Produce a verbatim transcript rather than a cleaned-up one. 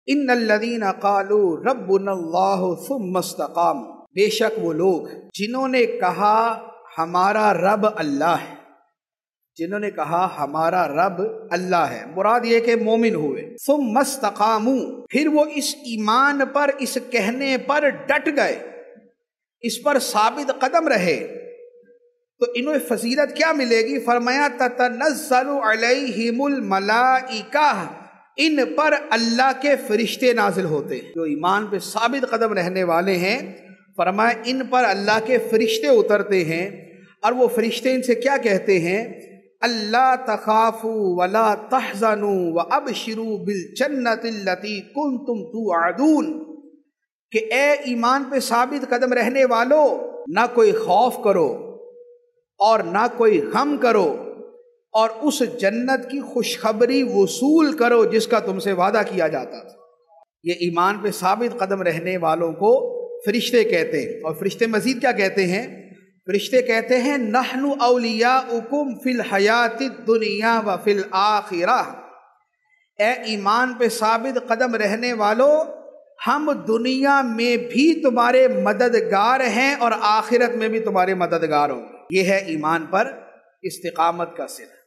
ان الذین قالوا ربنا اللہ ثم استقاموا، بے شک وہ لوگ جنہوں نے کہا ہمارا رب اللہ ہے، جنہوں نے کہا ہمارا رب اللہ ہے، مراد یہ کہ مومن ہوئے، ثم استقاموا، پھر وہ اس ایمان پر، اس کہنے پر ڈٹ گئے، اس پر ثابت قدم رہے، تو انہیں فضیلت کیا ملے گی؟ فرمایا تتنزل علیہم الملائکہ، ان پر اللہ کے فرشتے نازل ہوتے ہیں۔ جو ایمان پہ ثابت قدم رہنے والے ہیں، فرمایا ان پر اللہ کے فرشتے اترتے ہیں، اور وہ فرشتے ان سے کیا کہتے ہیں؟ اللہ تخافوا ولا تحزنوا وابشروا بالجنۃ التي کنتم توعدون، کہ اے ایمان پہ ثابت قدم رہنے والو، نہ کوئی خوف کرو اور نہ کوئی غم کرو، اور اس جنت کی خوشخبری وصول کرو جس کا تم سے وعدہ کیا جاتا تھا۔ یہ ایمان پہ ثابت قدم رہنے والوں کو فرشتے کہتے ہیں۔ اور فرشتے مزید کیا کہتے ہیں؟ فرشتے کہتے ہیں نحن اولیاؤکم فی الحیات الدنیا و فی الآخرہ، اے ایمان پہ ثابت قدم رہنے والو، ہم دنیا میں بھی تمہارے مددگار ہیں اور آخرت میں بھی تمہارے مددگار ہوں گے۔ یہ ہے ایمان پر استقامت کا صلہ۔